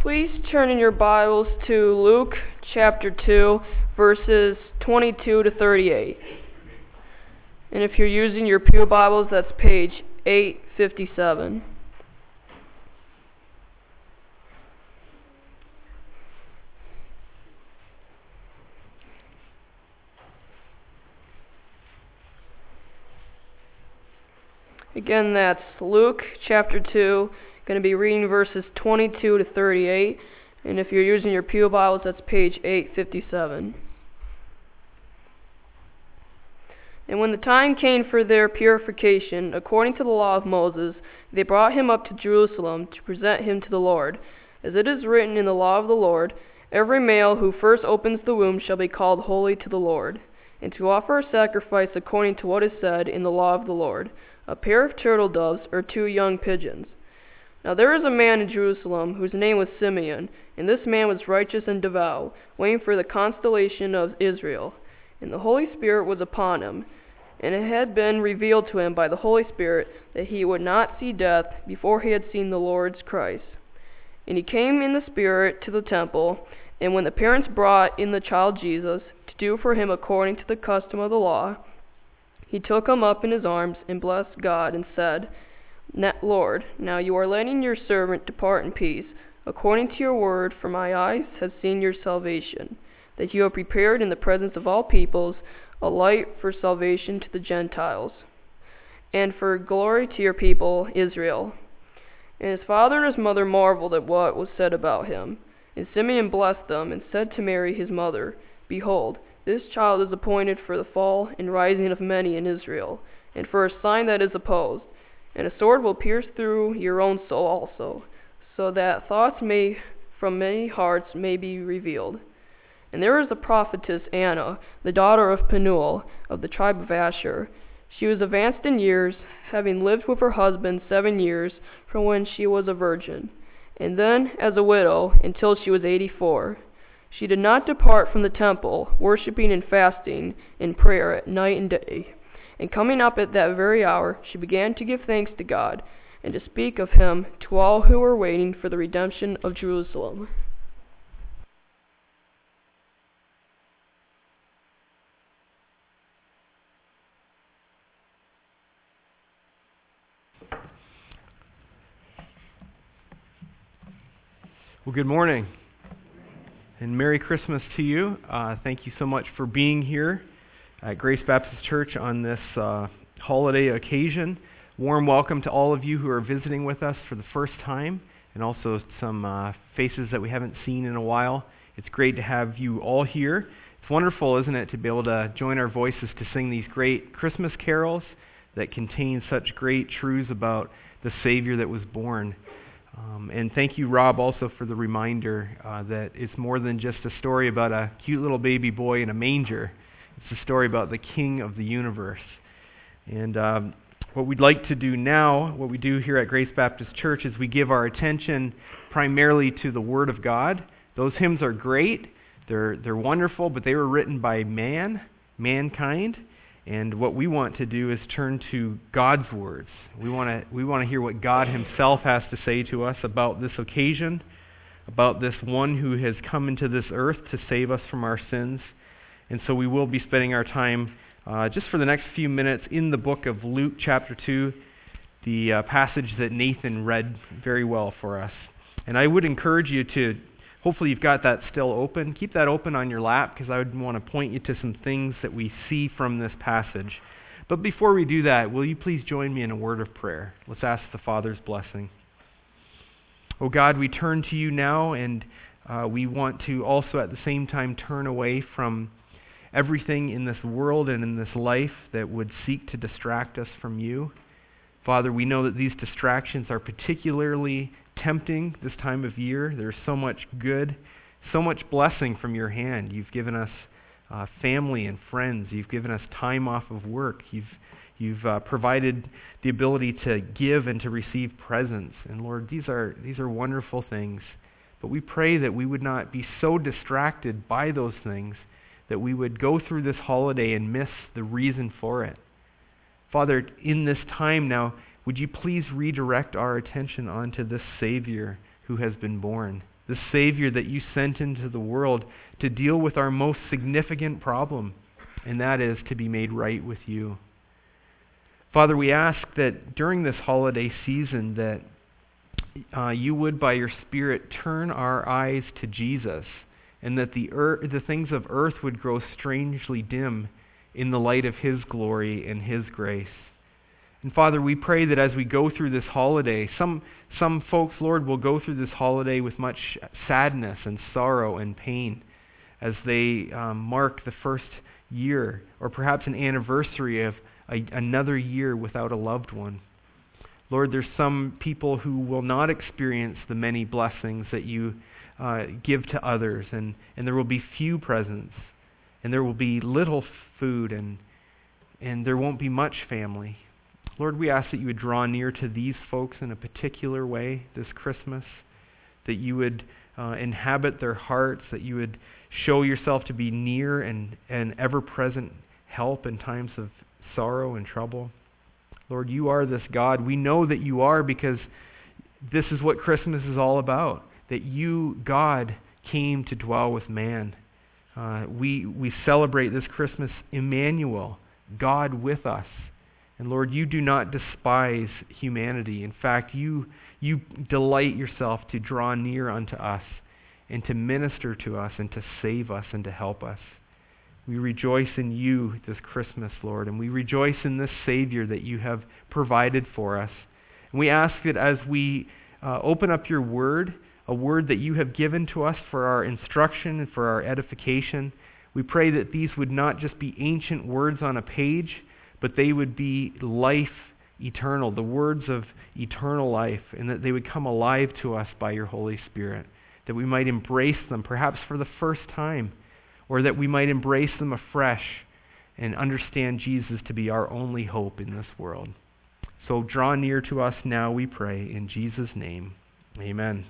Please turn in your Bibles to Luke chapter 2, verses 22 to 38. And if you're using your Pew Bibles, that's page 857. Again, that's Luke chapter 2, going to be reading verses 22 to 38. And if you're using your Pew Bibles, that's page 857. And when the time came for their purification, according to the law of Moses, they brought him up to Jerusalem to present him to the Lord. As it is written in the law of the Lord, every male who first opens the womb shall be called holy to the Lord, and to offer a sacrifice according to what is said in the law of the Lord, a pair of turtle doves or 2 young pigeons. Now there was a man in Jerusalem whose name was Simeon, and this man was righteous and devout, waiting for the consolation of Israel. And the Holy Spirit was upon him, and it had been revealed to him by the Holy Spirit that he would not see death before he had seen the Lord's Christ. And he came in the Spirit to the temple, and when the parents brought in the child Jesus to do for him according to the custom of the law, he took him up in his arms and blessed God and said, Lord, now you are letting your servant depart in peace, according to your word, for my eyes have seen your salvation, that you have prepared in the presence of all peoples a light for salvation to the Gentiles, and for glory to your people Israel. And his father and his mother marveled at what was said about him. And Simeon blessed them, and said to Mary his mother, Behold, this child is appointed for the fall and rising of many in Israel, and for a sign that is opposed. And a sword will pierce through your own soul also, so that thoughts from many hearts may be revealed. And there was a prophetess Anna, the daughter of Penuel, of the tribe of Asher. She was advanced in years, having lived with her husband 7 years from when she was a virgin, and then as a widow until she was 84. She did not depart from the temple, worshiping and fasting in prayer at night and day. And coming up at that very hour, she began to give thanks to God, and to speak of him to all who were waiting for the redemption of Jerusalem. Well, good morning. And Merry Christmas to you. Thank you so much for being here at Grace Baptist Church on this holiday occasion. Warm welcome to all of you who are visiting with us for the first time, and also some faces that we haven't seen in a while. It's great to have you all here. It's wonderful, isn't it, to be able to join our voices to sing these great Christmas carols that contain such great truths about the Savior that was born. And thank you, Rob, also for the reminder that it's more than just a story about a cute little baby boy in a manger. It's a story about the King of the universe. And what we'd like to do now, what we do here at Grace Baptist Church, is we give our attention primarily to the Word of God. Those hymns are great. They're wonderful, but they were written by mankind. And what we want to do is turn to God's words. We want to hear what God himself has to say to us about this occasion, about this one who has come into this earth to save us from our sins. And so we will be spending our time just for the next few minutes in the book of Luke chapter 2, the passage that Nathan read very well for us. And I would encourage you to, hopefully you've got that still open. Keep that open on your lap, because I would want to point you to some things that we see from this passage. But before we do that, will you please join me in a word of prayer? Let's ask the Father's blessing. Oh God, we turn to you now, and we want to also at the same time turn away from everything in this world and in this life that would seek to distract us from you. Father, we know that these distractions are particularly tempting this time of year. There's so much good, so much blessing from your hand. You've given us family and friends. You've given us time off of work. You've provided the ability to give and to receive presents. And Lord, these are wonderful things. But we pray that we would not be so distracted by those things that we would go through this holiday and miss the reason for it. Father, in this time now, would you please redirect our attention onto this Savior who has been born? the Savior that you sent into the world to deal with our most significant problem, and that is to be made right with you. Father, we ask that during this holiday season that you would, by your Spirit, turn our eyes to Jesus, and that the things of earth would grow strangely dim in the light of his glory and his grace. And Father, we pray that as we go through this holiday, some folks, Lord, will go through this holiday with much sadness and sorrow and pain as they mark the first year, or perhaps an anniversary of another year without a loved one. Lord, there's some people who will not experience the many blessings that you give to others, and there will be few presents, and there will be little food, and there won't be much family. Lord, we ask that you would draw near to these folks in a particular way this Christmas, that you would inhabit their hearts, that you would show yourself to be near and ever-present help in times of sorrow and trouble. Lord, you are this God. We know that you are because this is what Christmas is all about, that you, God, came to dwell with man. We celebrate this Christmas Emmanuel, God with us. And Lord, you do not despise humanity. In fact, you delight yourself to draw near unto us and to minister to us and to save us and to help us. We rejoice in you this Christmas, Lord, and we rejoice in this Savior that you have provided for us. And we ask that as we open up your word, a word that you have given to us for our instruction and for our edification, we pray that these would not just be ancient words on a page, but they would be life eternal, the words of eternal life, and that they would come alive to us by your Holy Spirit, that we might embrace them perhaps for the first time, or that we might embrace them afresh and understand Jesus to be our only hope in this world. So draw near to us now, we pray, in Jesus' name. Amen.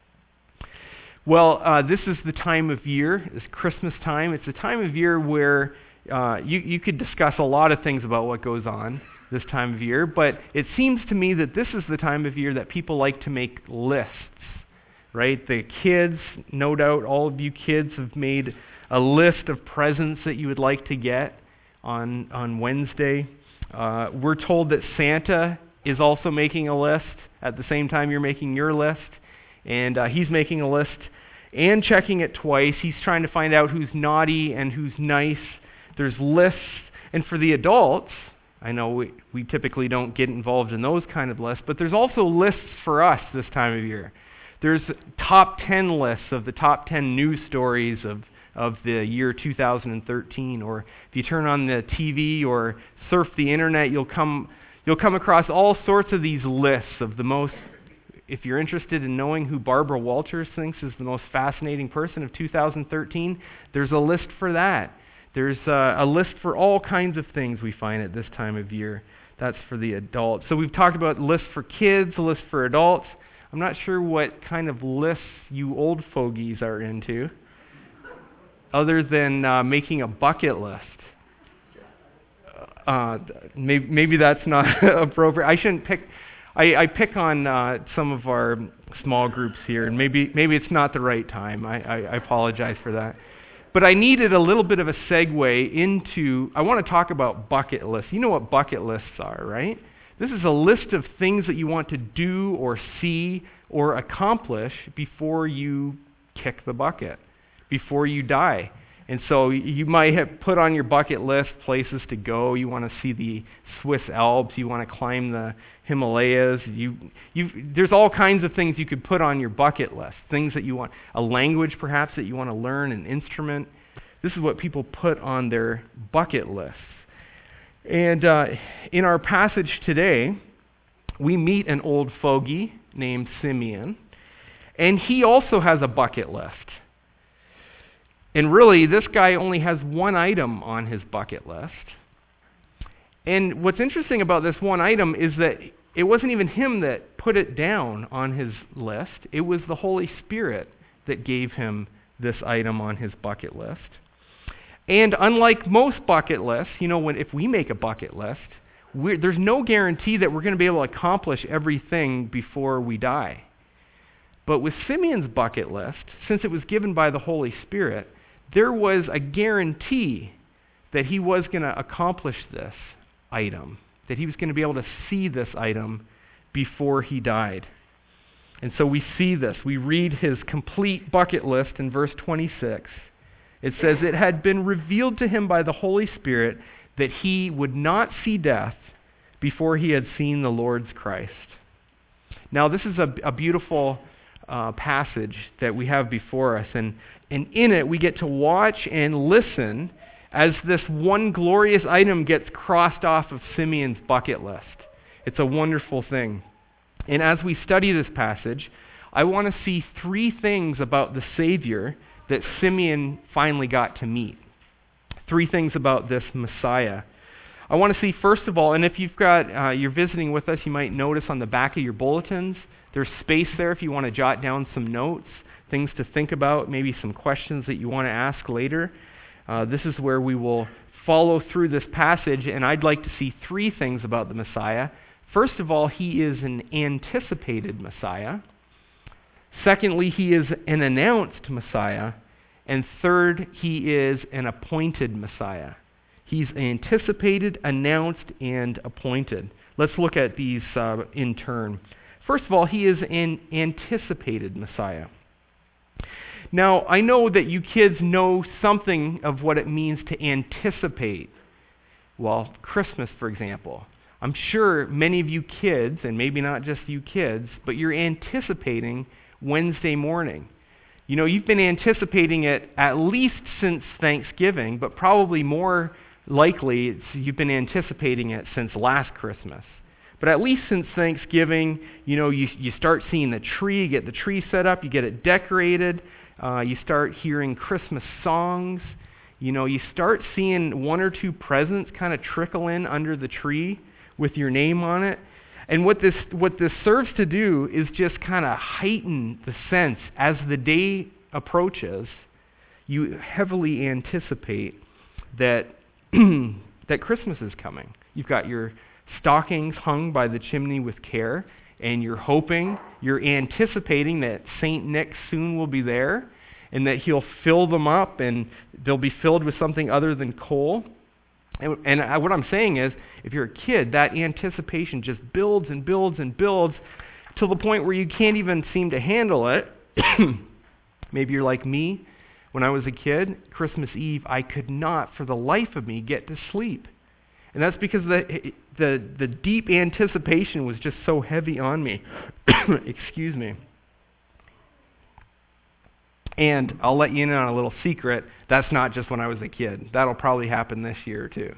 Well, this is the time of year, it's Christmas time. It's a time of year where you could discuss a lot of things about what goes on this time of year, but it seems to me that this is the time of year that people like to make lists, right? The kids, no doubt all of you kids have made a list of presents that you would like to get on Wednesday. We're told that Santa is also making a list at the same time you're making your list, and he's making a list and checking it twice. He's trying to find out who's naughty and who's nice. There's lists, and for the adults, I know we typically don't get involved in those kind of lists, but there's also lists for us this time of year. There's top 10 lists of the top 10 news stories of the year 2013, or if you turn on the TV or surf the internet, you'll come across all sorts of these lists of the most. If you're interested in knowing who Barbara Walters thinks is the most fascinating person of 2013, there's a list for that. There's a list for all kinds of things we find at this time of year. That's for the adults. So we've talked about lists for kids, a list for adults. I'm not sure what kind of lists you old fogies are into, other than making a bucket list. Maybe that's not appropriate. I shouldn't pick. I pick on some of our small groups here, and maybe it's not the right time. I apologize for that. But I needed a little bit of a segue into, I want to talk about bucket lists. You know what bucket lists are, right? This is a list of things that you want to do or see or accomplish before you kick the bucket, before you die. And so you might have put on your bucket list places to go. You want to see the Swiss Alps. You want to climb the Himalayas. There's all kinds of things you could put on your bucket list. Things that you want, a language perhaps that you want to learn, an instrument. This is what people put on their bucket lists. And in our passage today, we meet an old fogey named Simeon, and he also has a bucket list. And really, this guy only has one item on his bucket list. And what's interesting about this one item is that it wasn't even him that put it down on his list. It was the Holy Spirit that gave him this item on his bucket list. And unlike most bucket lists, if we make a bucket list, there's no guarantee that we're going to be able to accomplish everything before we die. But with Simeon's bucket list, since it was given by the Holy Spirit, there was a guarantee that he was going to accomplish this item, that he was going to be able to see this item before he died. And so we see this. We read his complete bucket list in verse 26. It says, "It had been revealed to him by the Holy Spirit that he would not see death before he had seen the Lord's Christ." Now, this is a beautiful passage that we have before us, and in it we get to watch and listen as this one glorious item gets crossed off of Simeon's bucket list. It's a wonderful thing. And as we study this passage, I want to see three things about the Savior that Simeon finally got to meet. Three things about this Messiah. I want to see, first of all, and if you're visiting with us, you might notice on the back of your bulletins, there's space there if you want to jot down some notes, things to think about, maybe some questions that you want to ask later. This is where we will follow through this passage, and I'd like to see three things about the Messiah. First of all, he is an anticipated Messiah. Secondly, he is an announced Messiah. And third, he is an appointed Messiah. He's anticipated, announced, and appointed. Let's look at these in turn. First of all, he is an anticipated Messiah. Now, I know that you kids know something of what it means to anticipate. Well, Christmas, for example. I'm sure many of you kids, and maybe not just you kids, but you're anticipating Wednesday morning. You know, you've been anticipating it at least since Thanksgiving, but probably more likely you've been anticipating it since last Christmas. But at least since Thanksgiving, you know, you start seeing the tree, you get the tree set up, you get it decorated, you start hearing Christmas songs, you know, you start seeing one or two presents kind of trickle in under the tree with your name on it. And what this serves to do is just kind of heighten the sense as the day approaches. You heavily anticipate that that Christmas is coming. You've got your stockings hung by the chimney with care, and you're anticipating that Saint Nick soon will be there, and that he'll fill them up, and they'll be filled with something other than coal. And what I'm saying is, if you're a kid, that anticipation just builds and builds and builds to the point where you can't even seem to handle it. Maybe you're like me. When I was a kid, Christmas Eve, I could not, for the life of me, get to sleep. And that's because the deep anticipation was just so heavy on me. Excuse me. And I'll let you in on a little secret. That's not just when I was a kid. That'll probably happen this year too.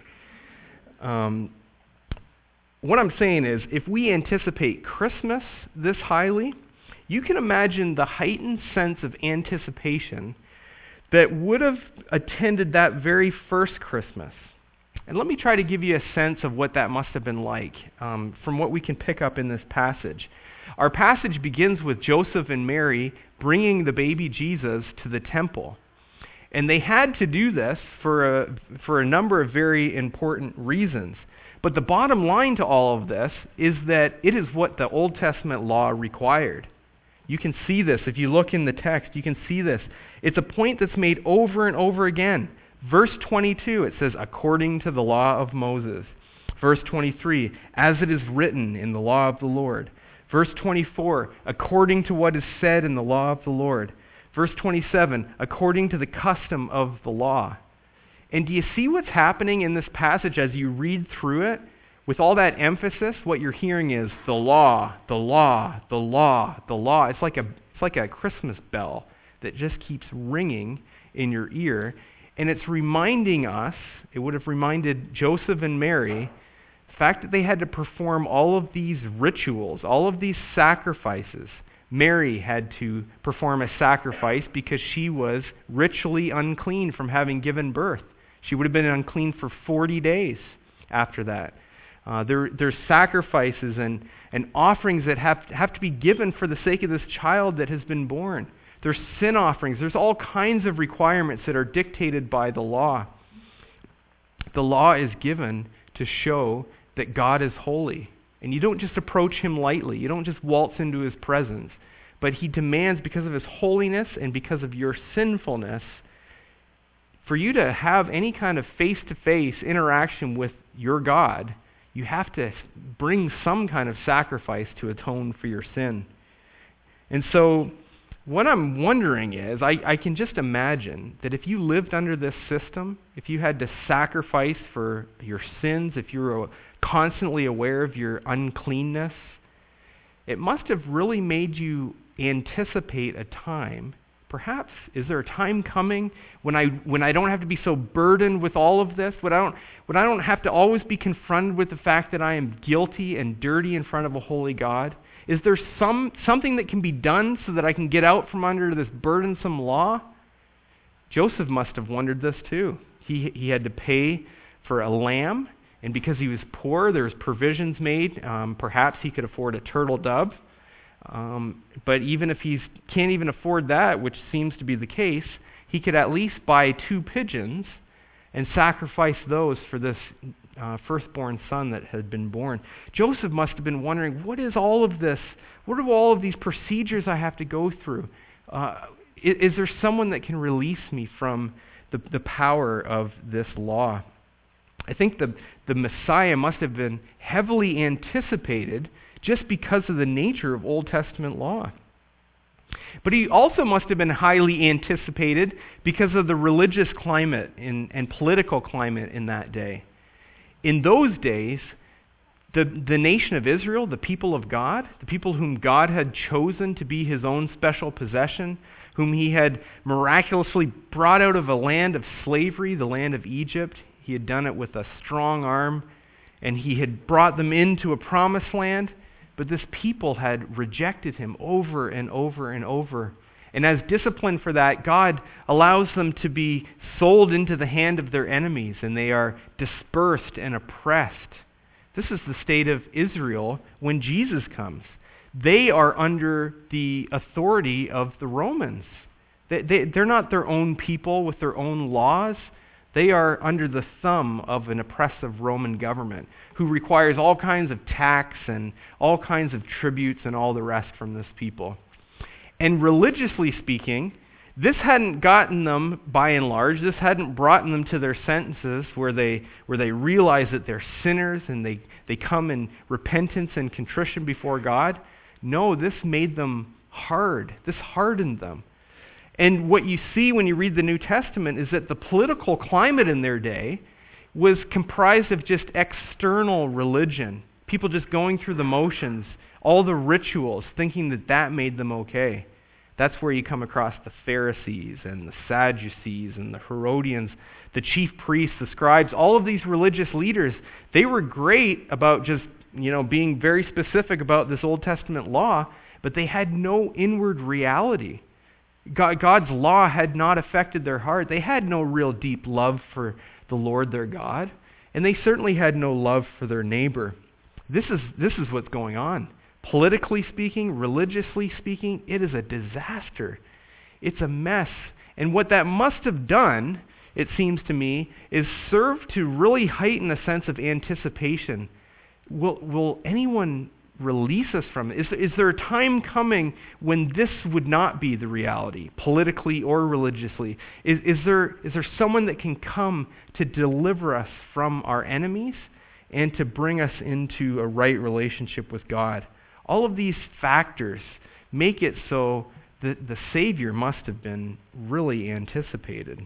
What I'm saying is, if we anticipate Christmas this highly, you can imagine the heightened sense of anticipation that would have attended that very first Christmas. And let me try to give you a sense of what that must have been like from what we can pick up in this passage. Our passage begins with Joseph and Mary bringing the baby Jesus to the temple. And they had to do this for a number of very important reasons. But the bottom line to all of this is that it is what the Old Testament law required. You can see this. If you look in the text, you can see this. It's a point that's made over and over again. Verse 22, it says, according to the law of Moses. Verse 23, as it is written in the law of the Lord. Verse 24, according to what is said in the law of the Lord. Verse 27, according to the custom of the law. And do you see what's happening in this passage as you read through it? With all that emphasis, what you're hearing is the law, the law, the law, the law. It's like a Christmas bell that just keeps ringing in your ear. And it's reminding us, it would have reminded Joseph and Mary, the fact that they had to perform all of these rituals, all of these sacrifices. Mary had to perform a sacrifice because she was ritually unclean from having given birth. She would have been unclean for 40 days after that. There's sacrifices and offerings that have to be given for the sake of this child that has been born. There's sin offerings. There's all kinds of requirements that are dictated by the law. The law is given to show that God is holy. And you don't just approach him lightly. You don't just waltz into his presence. but he demands, because of his holiness and because of your sinfulness, for you to have any kind of face-to-face interaction with your God, you have to bring some kind of sacrifice to atone for your sin. And so what I'm wondering is, I can just imagine that if you lived under this system, if you had to sacrifice for your sins, if you were constantly aware of your uncleanness, it must have really made you anticipate a time. Perhaps, is there a time coming when I don't have to be so burdened with all of this? When I don't have to always be confronted with the fact that I am guilty and dirty in front of a holy God? Is there something that can be done so that I can get out from under this burdensome law? Joseph must have wondered this too. He had to pay for a lamb, and because he was poor, there was provisions made. Perhaps he could afford a turtle dove. But even if he can't even afford that, which seems to be the case, he could at least buy 2 pigeons and sacrifice those for this firstborn son that had been born. Joseph must have been wondering, what is all of this? What are all of these procedures I have to go through? Is there someone that can release me from the power of this law? I think the Messiah must have been heavily anticipated just because of the nature of Old Testament law. But he also must have been highly anticipated because of the religious climate and political climate in that day. In those days, the nation of Israel, the people of God, the people whom God had chosen to be his own special possession, whom he had miraculously brought out of a land of slavery, the land of Egypt. He had done it with a strong arm, and he had brought them into a promised land. But this people had rejected him over and over and over. And as discipline for that, God allows them to be sold into the hand of their enemies, and they are dispersed and oppressed. This is the state of Israel when Jesus comes. They are under the authority of the Romans. They're not their own people with their own laws. They are under the thumb of an oppressive Roman government who requires all kinds of tax and all kinds of tributes and all the rest from this people. And religiously speaking, this hadn't gotten them, by and large, this hadn't brought them to their senses where they realize that they're sinners and they come in repentance and contrition before God. No, this made them hard. This hardened them. And what you see when you read the New Testament is that the political climate in their day was comprised of just external religion. People just going through the motions, all the rituals, thinking that that made them okay. That's where you come across the Pharisees and the Sadducees and the Herodians, the chief priests, the scribes, all of these religious leaders. They were great about just, being very specific about this Old Testament law, but they had no inward reality. God's law had not affected their heart. They had no real deep love for the Lord their God, and they certainly had no love for their neighbor. This is what's going on. Politically speaking, religiously speaking, it is a disaster. It's a mess. And what that must have done, it seems to me, is serve to really heighten a sense of anticipation. Will anyone release us from it? Is there a time coming when this would not be the reality, politically or religiously? Is there someone that can come to deliver us from our enemies and to bring us into a right relationship with God? All of these factors make it so that the Savior must have been really anticipated.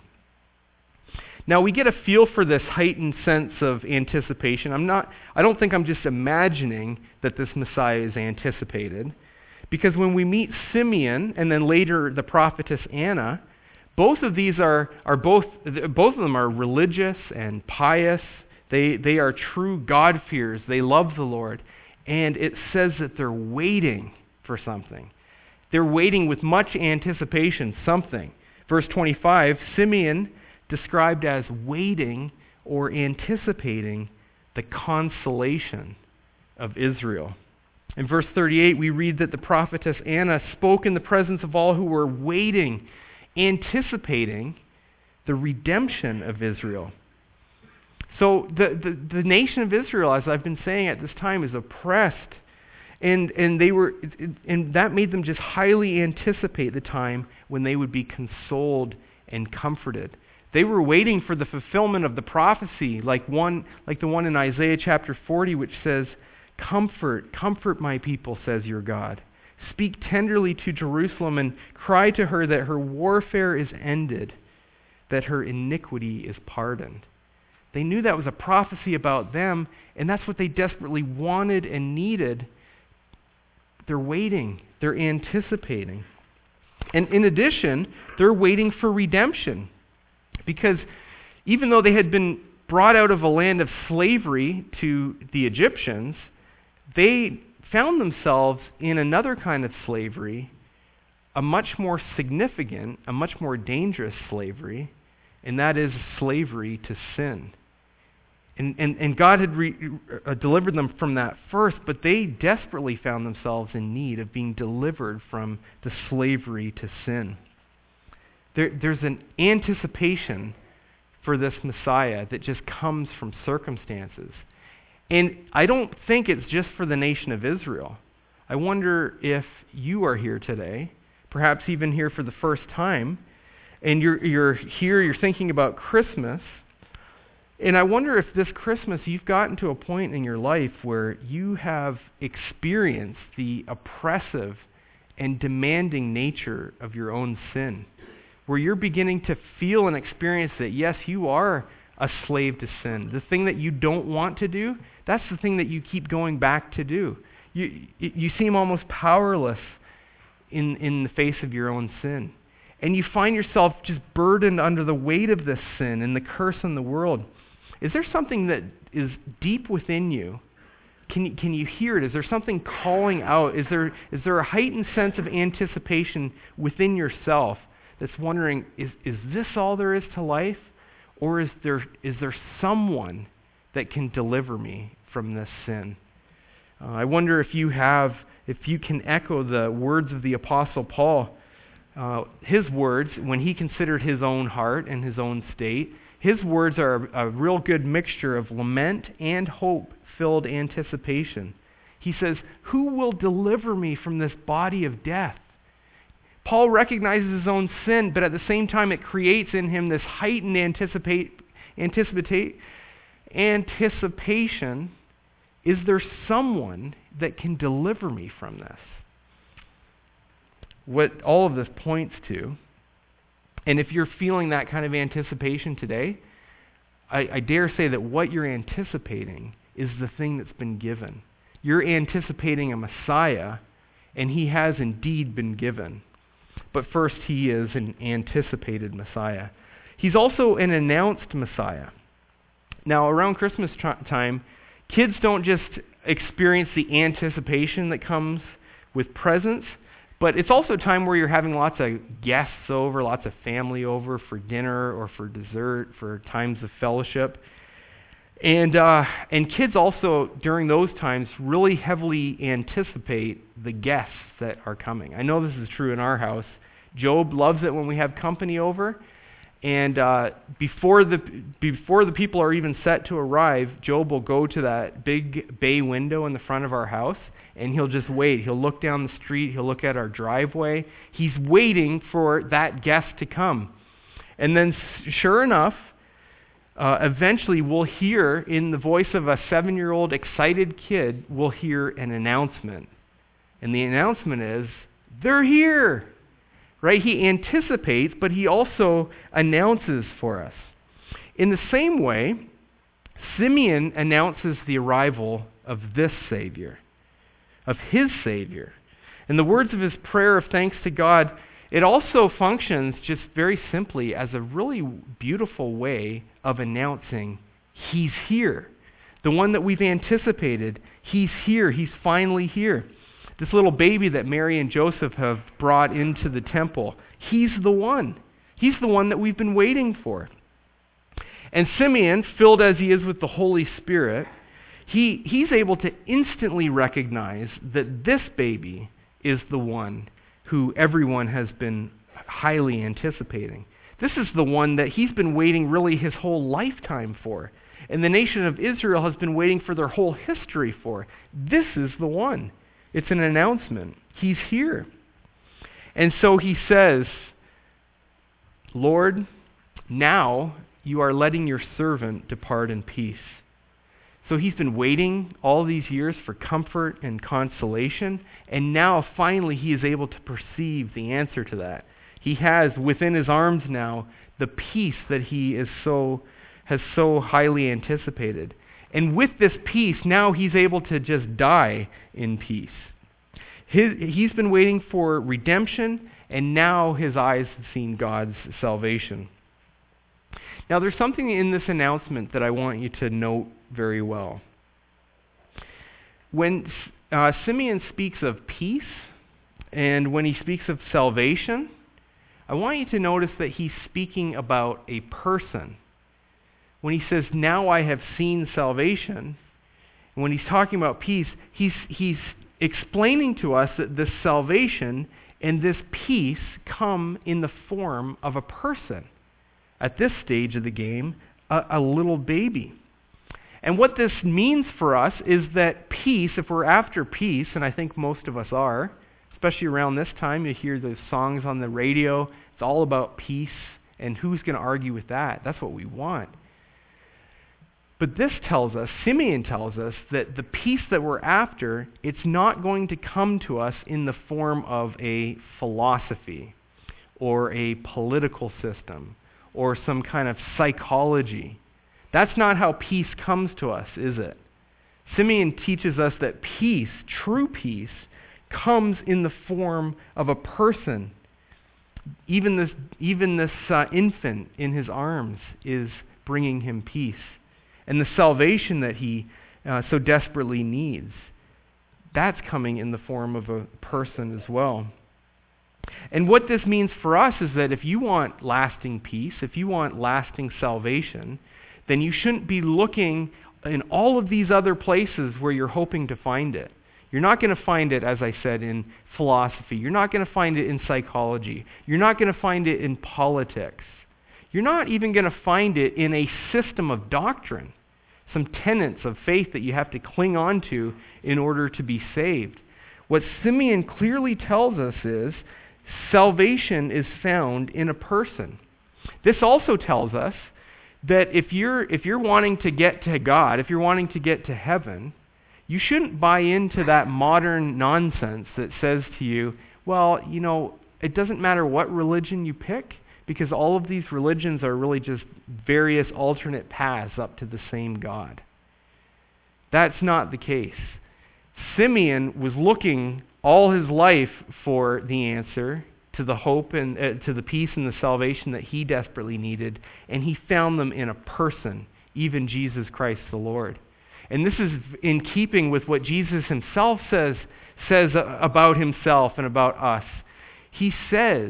Now, we get a feel for this heightened sense of anticipation. I don't think I'm just imagining that this Messiah is anticipated, because when we meet Simeon and then later the prophetess Anna, both of these both of them are religious and pious. They are true God-fearers. They love the Lord. And it says that they're waiting for something. They're waiting with much anticipation, something. Verse 25, Simeon described as waiting or anticipating the consolation of Israel. In verse 38, we read that the prophetess Anna spoke in the presence of all who were waiting, anticipating the redemption of Israel. So the nation of Israel, as I've been saying at this time, is oppressed. And that made them just highly anticipate the time when they would be consoled and comforted. They were waiting for the fulfillment of the prophecy, like the one in Isaiah chapter 40, which says, "Comfort, comfort my people, says your God. Speak tenderly to Jerusalem and cry to her that her warfare is ended, that her iniquity is pardoned." They knew that was a prophecy about them, and that's what they desperately wanted and needed. They're waiting. They're anticipating. And in addition, they're waiting for redemption. Because even though they had been brought out of a land of slavery to the Egyptians, they found themselves in another kind of slavery, a much more significant, a much more dangerous slavery, and that is slavery to sin. And God had delivered them from that first, but they desperately found themselves in need of being delivered from the slavery to sin. There's an anticipation for this Messiah that just comes from circumstances. And I don't think it's just for the nation of Israel. I wonder if you are here today, perhaps even here for the first time, and you're here, you're thinking about Christmas. And I wonder if this Christmas you've gotten to a point in your life where you have experienced the oppressive and demanding nature of your own sin, where you're beginning to feel and experience that, yes, you are a slave to sin. The thing that you don't want to do, that's the thing that you keep going back to do. You seem almost powerless in the face of your own sin. And you find yourself just burdened under the weight of this sin and the curse in the world. Is there something that is deep within you? Can you hear it? Is there something calling out? Is there a heightened sense of anticipation within yourself that's wondering, is this all there is to life? Or is there someone that can deliver me from this sin? I wonder if you can echo the words of the Apostle Paul. His words, when he considered his own heart and his own state, his words are a real good mixture of lament and hope-filled anticipation. He says, "Who will deliver me from this body of death?" Paul recognizes his own sin, but at the same time it creates in him this heightened anticipation. Is there someone that can deliver me from this? What all of this points to, and if you're feeling that kind of anticipation today, I dare say that what you're anticipating is the thing that's been given. You're anticipating a Messiah, and he has indeed been given. But first, he is an anticipated Messiah. He's also an announced Messiah. Now, around Christmas time, kids don't just experience the anticipation that comes with presents, but it's also a time where you're having lots of guests over, lots of family over for dinner or for dessert, for times of fellowship. And kids also, during those times, really heavily anticipate the guests that are coming. I know this is true in our house. Job loves it when we have company over. And before the people are even set to arrive, Job will go to that big bay window in the front of our house, and he'll just wait. He'll look down the street. He'll look at our driveway. He's waiting for that guest to come. And then, sure enough, eventually we'll hear, in the voice of a 7-year-old excited kid, we'll hear an announcement. And the announcement is, "They're here!" Right? He anticipates, but he also announces for us. In the same way, Simeon announces the arrival of this Savior, of his Savior. And the words of his prayer of thanks to God, it also functions just very simply as a really beautiful way of announcing he's here. The one that we've anticipated, he's here, he's finally here. This little baby that Mary and Joseph have brought into the temple, he's the one. He's the one that we've been waiting for. And Simeon, filled as he is with the Holy Spirit, he's able to instantly recognize that this baby is the one who everyone has been highly anticipating. This is the one that he's been waiting really his whole lifetime for. And the nation of Israel has been waiting for their whole history for. This is the one. It's an announcement. He's here. And so he says, Lord, now you are letting your servant depart in peace. So he's been waiting all these years for comfort and consolation, and now finally he is able to perceive the answer to that. He has within his arms now the peace that he has so highly anticipated. And with this peace, now he's able to just die in peace. He's been waiting for redemption, and now his eyes have seen God's salvation. Now there's something in this announcement that I want you to note very well. When Simeon speaks of peace, and when he speaks of salvation, I want you to notice that he's speaking about a person. When he says, now I have seen salvation, and when he's talking about peace, he's explaining to us that this salvation and this peace come in the form of a person. At this stage of the game, a little baby. And what this means for us is that peace, if we're after peace, and I think most of us are, especially around this time, you hear those songs on the radio, it's all about peace, and who's going to argue with that? That's what we want. But this tells us, Simeon tells us, that the peace that we're after, it's not going to come to us in the form of a philosophy or a political system or some kind of psychology. That's not how peace comes to us, is it? Simeon teaches us that peace, true peace, comes in the form of a person. Even this infant in his arms is bringing him peace. And the salvation that he so desperately needs, that's coming in the form of a person as well. And what this means for us is that if you want lasting peace, if you want lasting salvation, then you shouldn't be looking in all of these other places where you're hoping to find it. You're not going to find it, as I said, in philosophy. You're not going to find it in psychology. You're not going to find it in politics. You're not even going to find it in a system of doctrine, some tenets of faith that you have to cling on to in order to be saved. What Simeon clearly tells us is salvation is found in a person. This also tells us that if you're wanting to get to God, if you're wanting to get to heaven, you shouldn't buy into that modern nonsense that says to you, well, it doesn't matter what religion you pick, because all of these religions are really just various alternate paths up to the same God. That's not the case. Simeon was looking all his life for the answer to the hope and to the peace and the salvation that he desperately needed, and he found them in a person, even Jesus Christ the Lord. And this is in keeping with what Jesus himself says about himself and about us. He says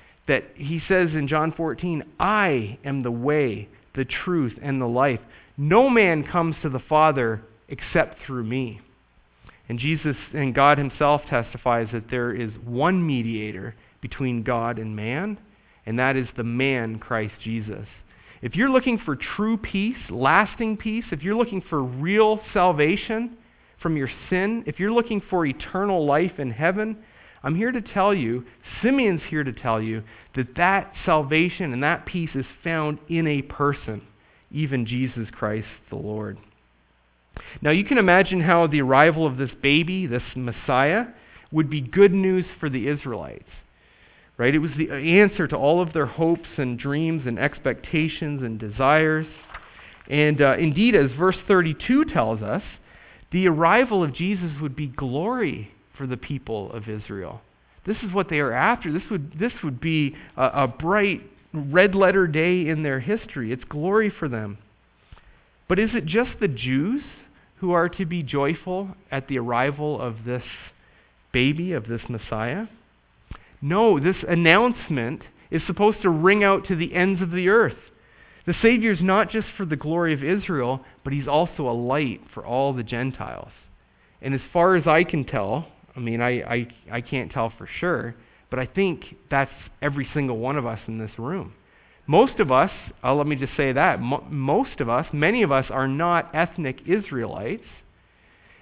in John 14, I am the way, the truth, and the life. No man comes to the Father except through me. And Jesus and God himself testifies that there is one mediator between God and man, and that is the man, Christ Jesus. If you're looking for true peace, lasting peace, if you're looking for real salvation from your sin, if you're looking for eternal life in heaven, I'm here to tell you, Simeon's here to tell you, that salvation and that peace is found in a person, even Jesus Christ the Lord. Now you can imagine how the arrival of this baby, this Messiah, would be good news for the Israelites. Right? It was the answer to all of their hopes and dreams and expectations and desires. And indeed, as verse 32 tells us, the arrival of Jesus would be glory for the people of Israel. This is what they are after. This would be a bright red letter day in their history. It's glory for them. But is it just the Jews who are to be joyful at the arrival of this baby, of this Messiah? No, this announcement is supposed to ring out to the ends of the earth. The Savior is not just for the glory of Israel, but he's also a light for all the Gentiles. And as far as I can tell, I can't tell for sure, but I think that's every single one of us in this room. Most of us, let me just say that, most of us, many of us are not ethnic Israelites.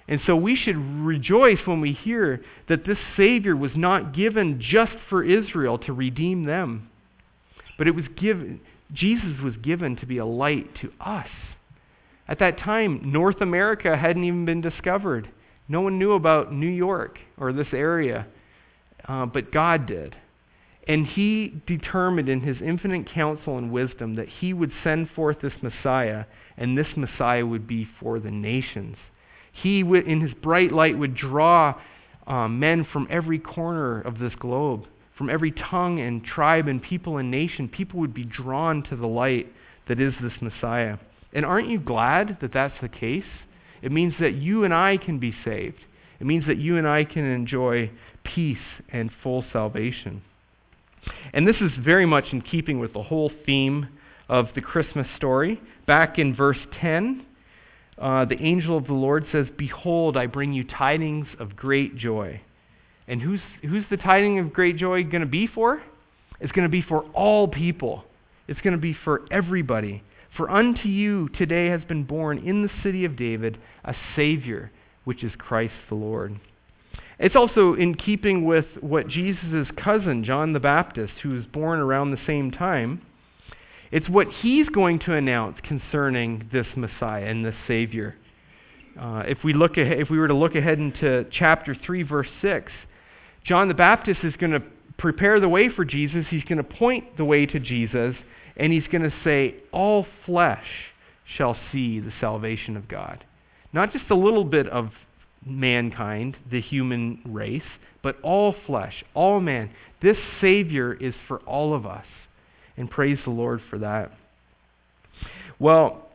And so we should rejoice when we hear that this Savior was not given just for Israel to redeem them, but Jesus was given to be a light to us. At that time, North America hadn't even been discovered. No one knew about New York or this area, but God did. And he determined in his infinite counsel and wisdom that he would send forth this Messiah, and this Messiah would be for the nations. He would, in his bright light, would draw men from every corner of this globe, from every tongue and tribe and people and nation. People would be drawn to the light that is this Messiah. And aren't you glad that that's the case? It means that you and I can be saved. It means that you and I can enjoy peace and full salvation. And this is very much in keeping with the whole theme of the Christmas story. Back in verse 10, the angel of the Lord says, "Behold, I bring you tidings of great joy." And who's the tidings of great joy going to be for? It's going to be for all people. It's going to be for everybody. "For unto you today has been born in the city of David a Savior, which is Christ the Lord." It's also in keeping with what Jesus' cousin, John the Baptist, who was born around the same time, it's what he's going to announce concerning this Messiah and this Savior. If we were to look ahead into chapter 3, verse 6, John the Baptist is going to prepare the way for Jesus. He's going to point the way to Jesus, and he's going to say, "All flesh shall see the salvation of God." Not just a little bit of mankind, the human race, but all flesh, all man. This Savior is for all of us. And praise the Lord for that. Well,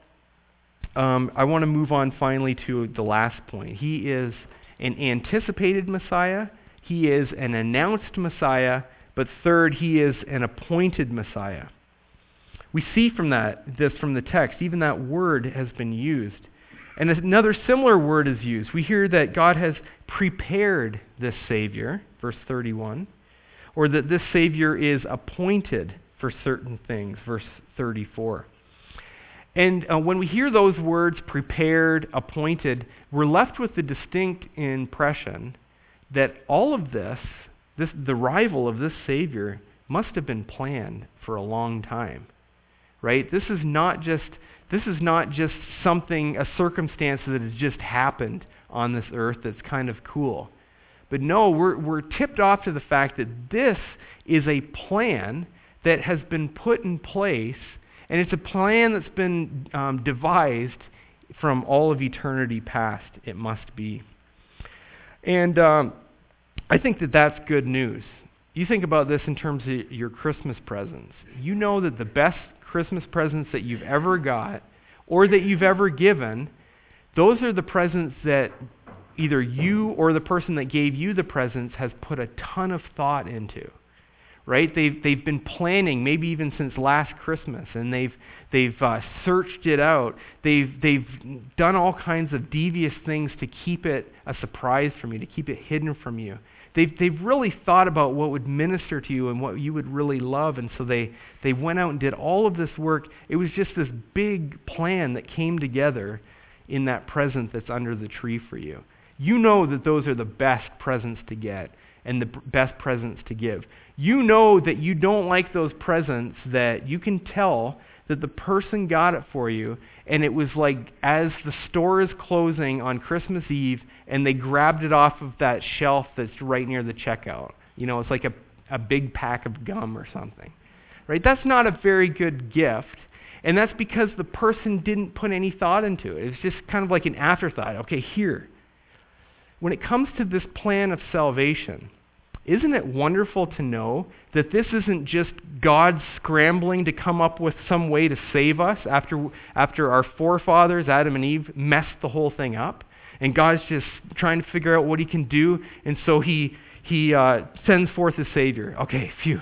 I want to move on finally to the last point. He is an anticipated Messiah. He is an announced Messiah. But third, he is an appointed Messiah. We see from the text, even that word has been used. And another similar word is used. We hear that God has prepared this Savior, verse 31, or that this Savior is appointed for certain things, verse 34. And when we hear those words, prepared, appointed, we're left with the distinct impression that all of this, the arrival of this Savior, must have been planned for a long time, right? This is not just something, a circumstance that has just happened on this earth that's kind of cool. But no, we're tipped off to the fact that this is a plan that has been put in place, and it's a plan that's been devised from all of eternity past, it must be. And I think that that's good news. You think about this in terms of your Christmas presents. You know that the best Christmas presents that you've ever got or that you've ever given, those are the presents that either you or the person that gave you the presents has put a ton of thought into, right? They've been planning, maybe even since last Christmas, and they've searched it out. They've done all kinds of devious things to keep it a surprise from you, to keep it hidden from you. They've really thought about what would minister to you and what you would really love, and so they went out and did all of this work. It was just this big plan that came together in that present that's under the tree for you. You know that those are the best presents to get and the best presents to give. You know that you don't like those presents that you can tell that the person got it for you, and it was like as the store is closing on Christmas Eve and they grabbed it off of that shelf that's right near the checkout. You know, it's like a big pack of gum or something, right? That's not a very good gift, and that's because the person didn't put any thought into it. It's just kind of like an afterthought. Okay, here. When it comes to this plan of salvation, isn't it wonderful to know that this isn't just God scrambling to come up with some way to save us after our forefathers, Adam and Eve, messed the whole thing up? And God's just trying to figure out what he can do, and so he sends forth a Savior. Okay, phew.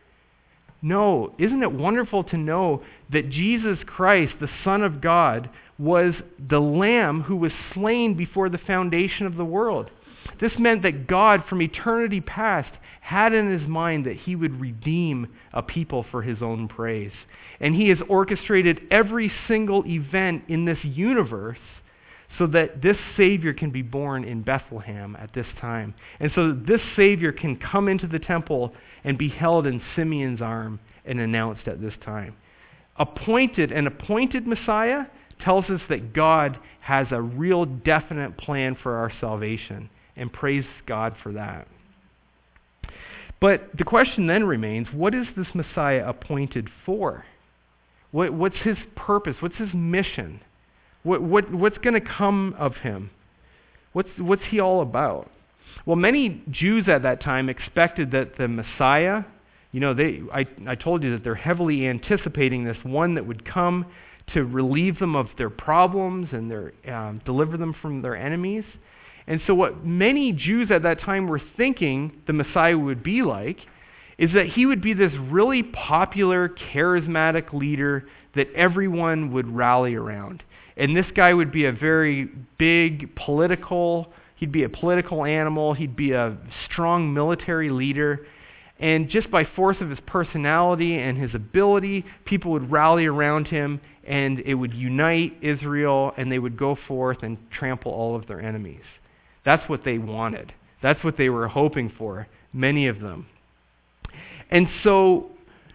No, isn't it wonderful to know that Jesus Christ, the Son of God, was the Lamb who was slain before the foundation of the world? This meant that God, from eternity past, had in his mind that he would redeem a people for his own praise. And he has orchestrated every single event in this universe so that this Savior can be born in Bethlehem at this time. And so that this Savior can come into the temple and be held in Simeon's arm and announced at this time. An appointed Messiah tells us that God has a real definite plan for our salvation, and praise God for that. But the question then remains, what is this Messiah appointed for? What's his purpose? What's his mission? What's going to come of him? What's he all about? Well, many Jews at that time expected that the Messiah, I told you that they're heavily anticipating this one that would come to relieve them of their problems and deliver them from their enemies. And so what many Jews at that time were thinking the Messiah would be like is that he would be this really popular, charismatic leader that everyone would rally around. And this guy would be a very big he'd be a political animal, he'd be a strong military leader, and just by force of his personality and his ability, people would rally around him, and it would unite Israel, and they would go forth and trample all of their enemies. That's what they wanted. That's what they were hoping for, many of them. And so,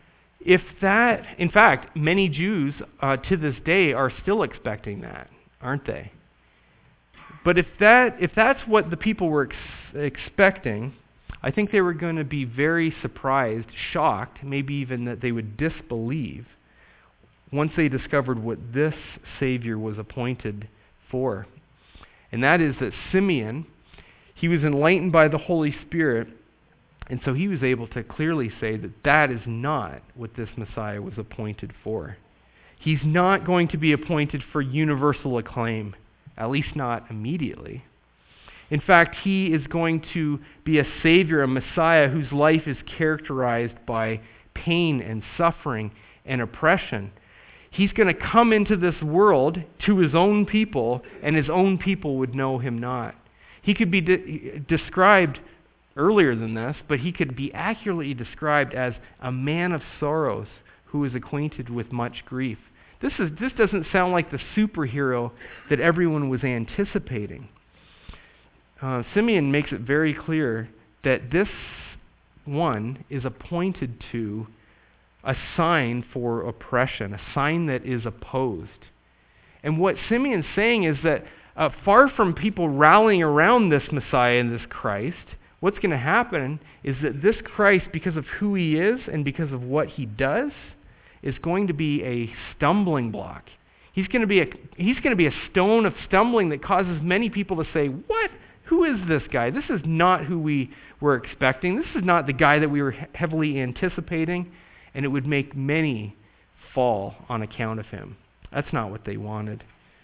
in fact, many Jews to this day are still expecting that, aren't they? But if that's what the people were expecting, I think they were going to be very surprised, shocked, maybe even that they would disbelieve once they discovered what this Savior was appointed for. And that is that Simeon, he was enlightened by the Holy Spirit, and so he was able to clearly say that that is not what this Messiah was appointed for. He's not going to be appointed for universal acclaim, at least not immediately. In fact, he is going to be a Savior, a Messiah whose life is characterized by pain and suffering and oppression. He's going to come into this world to his own people, and his own people would know him not. He could be described earlier than this, but he could be accurately described as a man of sorrows who is acquainted with much grief. This doesn't sound like the superhero that everyone was anticipating. Simeon makes it very clear that this one is appointed to a sign for oppression, a sign that is opposed. And what Simeon's saying is that far from people rallying around this Messiah and this Christ, what's going to happen is that this Christ, because of who he is and because of what he does, is going to be a stumbling block. He's going to be a stone of stumbling that causes many people to say, "What? Who is this guy? This is not who we were expecting. This is not the guy that we were heavily anticipating." And it would make many fall on account of him. That's not what they wanted.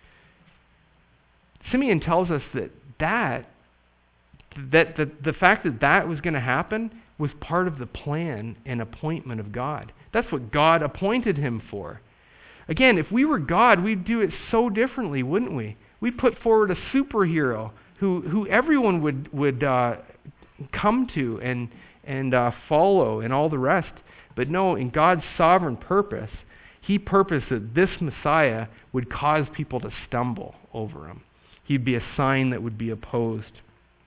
Simeon tells us that the fact that was going to happen was part of the plan and appointment of God. That's what God appointed him for. Again, if we were God, we'd do it so differently, wouldn't we? We'd put forward a superhero who everyone would come to and follow and all the rest. But no, in God's sovereign purpose, he purposed that this Messiah would cause people to stumble over him. He'd be a sign that would be opposed.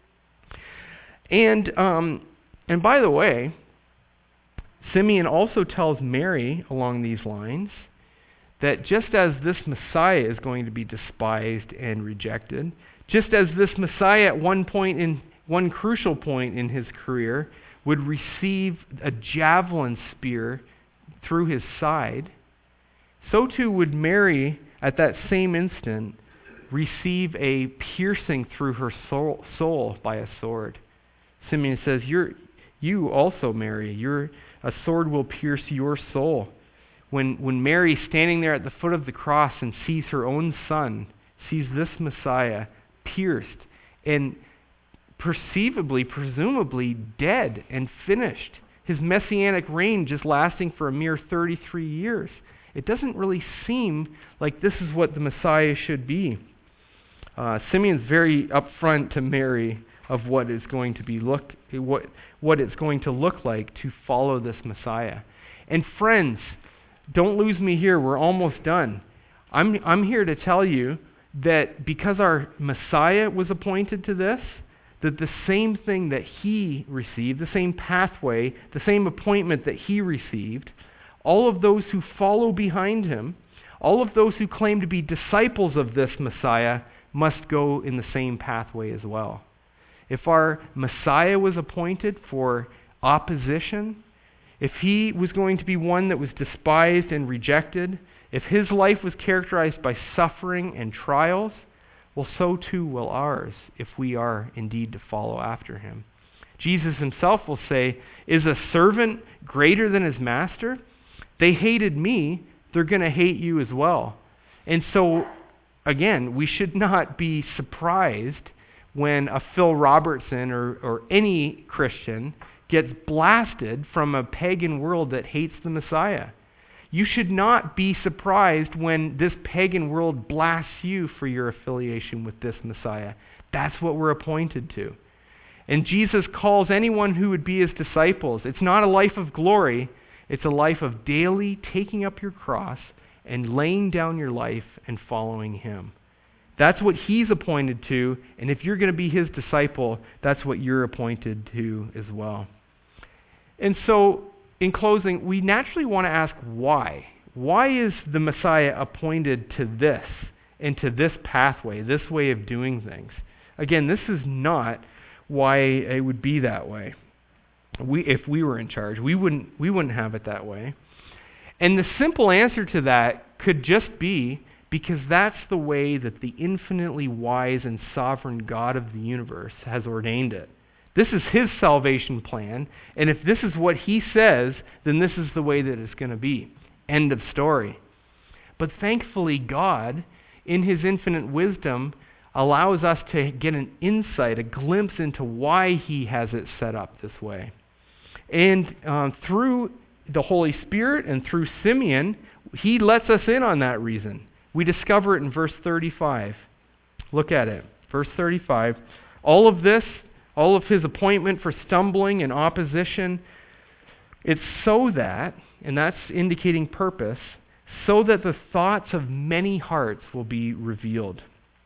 And by the way, Simeon also tells Mary along these lines that just as this Messiah is going to be despised and rejected, just as this Messiah at one crucial point in his career would receive a javelin spear through his side, so too would Mary at that same instant receive a piercing through her soul by a sword. Simeon says, you also, Mary, a sword will pierce your soul. When Mary, standing there at the foot of the cross and sees her own son, sees this Messiah pierced and presumably dead and finished, his messianic reign just lasting for a mere 33 years. It doesn't really seem like this is what the Messiah should be. Simeon's very upfront to Mary of what is going to be what it's going to look like to follow this Messiah. And friends, don't lose me here. We're almost done. I'm here to tell you that because our Messiah was appointed to this, that the same thing that he received, the same pathway, the same appointment that he received, all of those who follow behind him, all of those who claim to be disciples of this Messiah must go in the same pathway as well. If our Messiah was appointed for opposition, if he was going to be one that was despised and rejected, if his life was characterized by suffering and trials, well, so too will ours if we are indeed to follow after him. Jesus himself will say, "Is a servant greater than his master? They hated me, they're going to hate you as well." And so, again, we should not be surprised when a Phil Robertson or any Christian gets blasted from a pagan world that hates the Messiah. You should not be surprised when this pagan world blasts you for your affiliation with this Messiah. That's what we're appointed to. And Jesus calls anyone who would be his disciples. It's not a life of glory. It's a life of daily taking up your cross and laying down your life and following him. That's what he's appointed to, and if you're going to be his disciple, that's what you're appointed to as well. And so, in closing, we naturally want to ask why. Why is the Messiah appointed to this and to this pathway, this way of doing things? Again, this is not why it would be that way. If we were in charge, we wouldn't have it that way. And the simple answer to that could just be because that's the way that the infinitely wise and sovereign God of the universe has ordained it. This is his salvation plan, and if this is what he says, then this is the way that it's going to be. End of story. But thankfully, God, in his infinite wisdom, allows us to get an insight, a glimpse into why he has it set up this way. And through the Holy Spirit and through Simeon, he lets us in on that reason. We discover it in verse 35. Look at it. Verse 35. All of his appointment for stumbling and opposition, it's so that, and that's indicating purpose, so that the thoughts of many hearts will be revealed.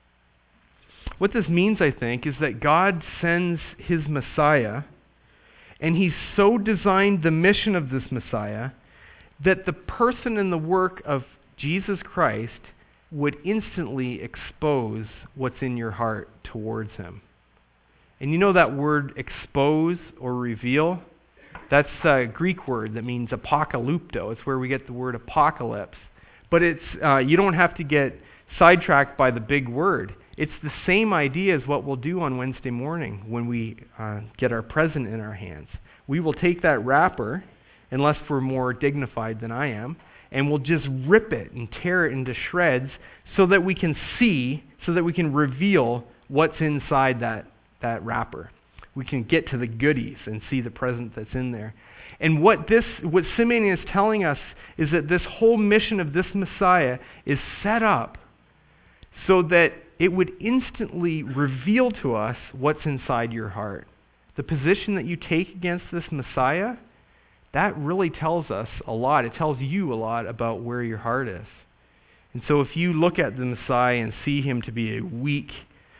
What this means, I think, is that God sends his Messiah, and he's so designed the mission of this Messiah that the person and the work of Jesus Christ would instantly expose what's in your heart towards him. And you know that word expose or reveal? That's a Greek word that means apokalypto. It's where we get the word apocalypse. But it's you don't have to get sidetracked by the big word. It's the same idea as what we'll do on Wednesday morning when we get our present in our hands. We will take that wrapper, unless we're more dignified than I am, and we'll just rip it and tear it into shreds so that we can see, so that we can reveal what's inside that wrapper. We can get to the goodies and see the present that's in there. And what Simeon is telling us is that this whole mission of this Messiah is set up so that it would instantly reveal to us what's inside your heart. The position that you take against this Messiah, that really tells us a lot. It tells you a lot about where your heart is. And so if you look at the Messiah and see him to be a weak,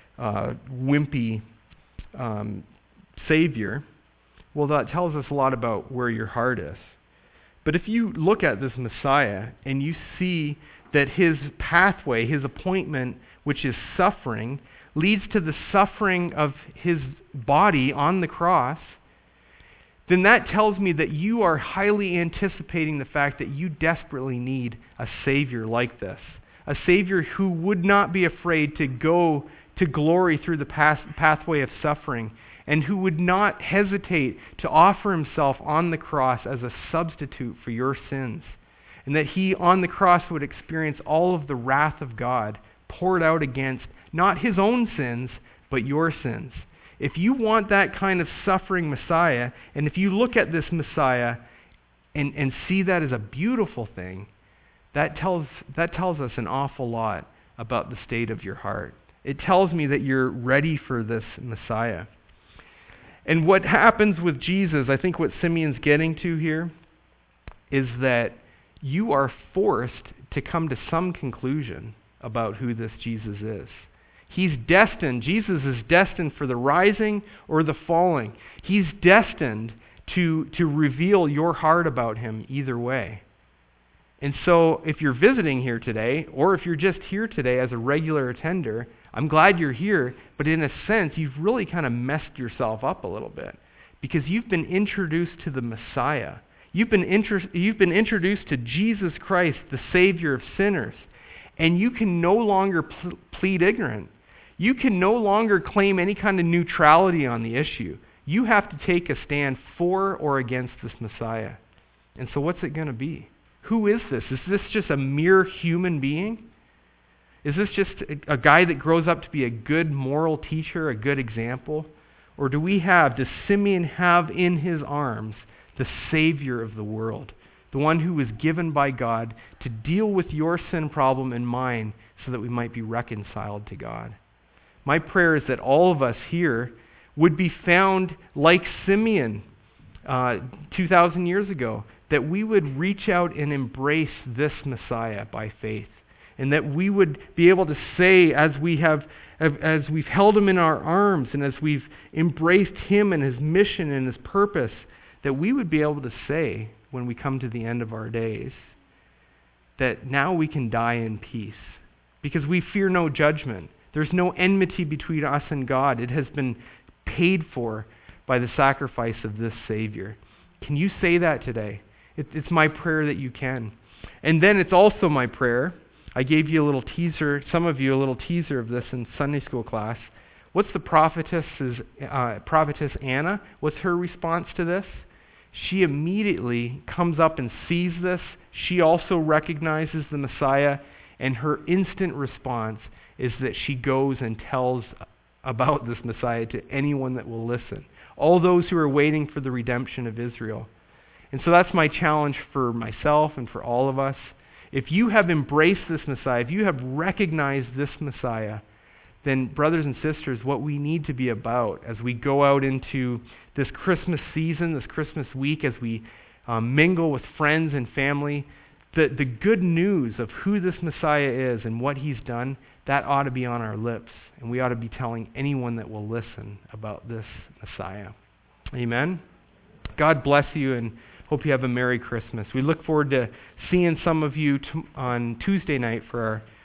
wimpy Savior, well, that tells us a lot about where your heart is. But if you look at this Messiah and you see that his pathway, his appointment, which is suffering, leads to the suffering of his body on the cross, then that tells me that you are highly anticipating the fact that you desperately need a Savior like this. A Savior who would not be afraid to go to glory through the pathway of suffering, and who would not hesitate to offer himself on the cross as a substitute for your sins. And that he on the cross would experience all of the wrath of God poured out against not his own sins, but your sins. If you want that kind of suffering Messiah, and if you look at this Messiah and see that as a beautiful thing, that tells us an awful lot about the state of your heart. It tells me that you're ready for this Messiah. And what happens with Jesus, I think what Simeon's getting to here, is that you are forced to come to some conclusion about who this Jesus is. Jesus is destined for the rising or the falling. He's destined to reveal your heart about him either way. And so if you're visiting here today, or if you're just here today as a regular attender, I'm glad you're here, but in a sense, you've really kind of messed yourself up a little bit because you've been introduced to the Messiah. You've been introduced to Jesus Christ, the Savior of sinners, and you can no longer plead ignorant. You can no longer claim any kind of neutrality on the issue. You have to take a stand for or against this Messiah. And so what's it going to be? Who is this? Is this just a mere human being? Is this just a guy that grows up to be a good moral teacher, a good example? Or does Simeon have in his arms the Savior of the world, the one who was given by God to deal with your sin problem and mine so that we might be reconciled to God? My prayer is that all of us here would be found like Simeon 2,000 years ago, that we would reach out and embrace this Messiah by faith, and that we would be able to say, as we've held him in our arms and as we've embraced him and his mission and his purpose, that we would be able to say when we come to the end of our days that now we can die in peace because we fear no judgment. There's no enmity between us and God. It has been paid for by the sacrifice of this Savior. Can you say that today? It's my prayer that you can. And then it's also my prayer. I gave you a little teaser, some of you a little teaser of this in Sunday school class. What's the prophetess Anna? What's her response to this? She immediately comes up and sees this. She also recognizes the Messiah, and her instant response is that she goes and tells about this Messiah to anyone that will listen. All those who are waiting for the redemption of Israel. And so that's my challenge for myself and for all of us. If you have embraced this Messiah, if you have recognized this Messiah, then brothers and sisters, what we need to be about as we go out into this Christmas season, this Christmas week, as we mingle with friends and family, the good news of who this Messiah is and what he's done, that ought to be on our lips. And we ought to be telling anyone that will listen about this Messiah. Amen? God bless you, and hope you have a Merry Christmas. We look forward to seeing some of you on Tuesday night for our